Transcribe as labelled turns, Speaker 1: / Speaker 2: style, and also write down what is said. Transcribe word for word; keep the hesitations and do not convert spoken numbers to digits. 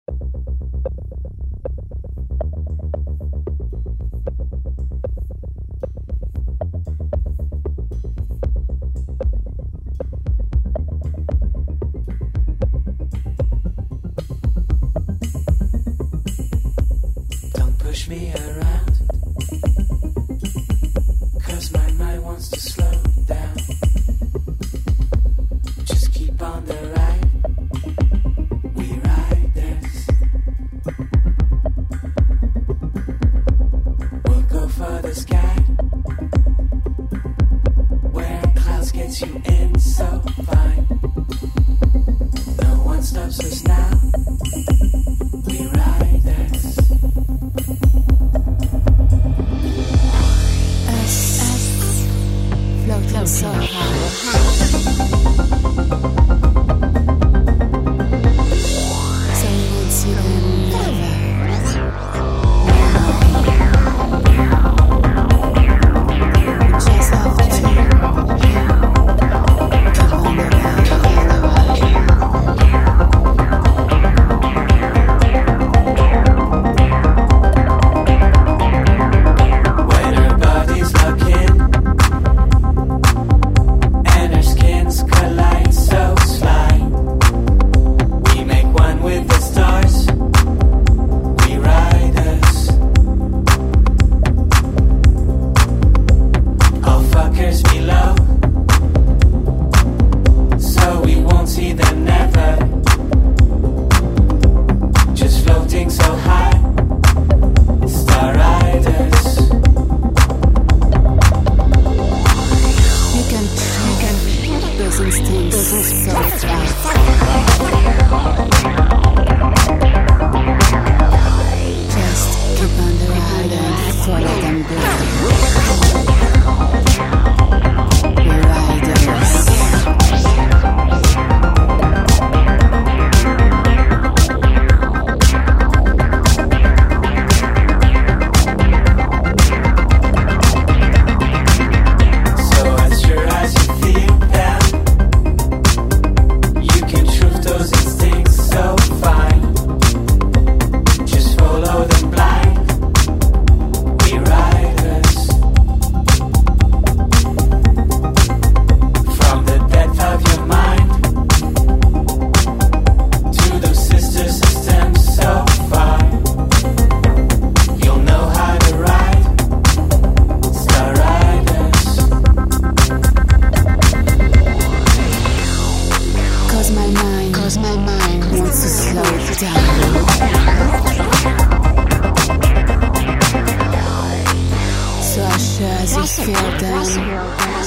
Speaker 1: Don't push me around, 'cause my mind wants to slow down. Just keep on the ride, we ride this. We'll go for the sky, where clouds gets you in so fine. No one stops us now, we ride this.
Speaker 2: Us, us, floating so high. Saying once you then never. We just have to keep on the
Speaker 1: When our bodies lock in and our skins collide so sly, we make one with the stars, we ride us. All fuckers below, so we won't see them never. Just floating so high, star riders.
Speaker 2: You can track those instincts so fast. Just keep on the ride and follow them down. We riders.
Speaker 1: So as sure as you feel them, you can truth those instincts so fine. Just follow them blind, we riders. From the depth of your mind to those sister systems so far, you'll know how to ride, star riders.
Speaker 2: Cause my mind, cause my mind wants to slow down. So as sure as you feel them,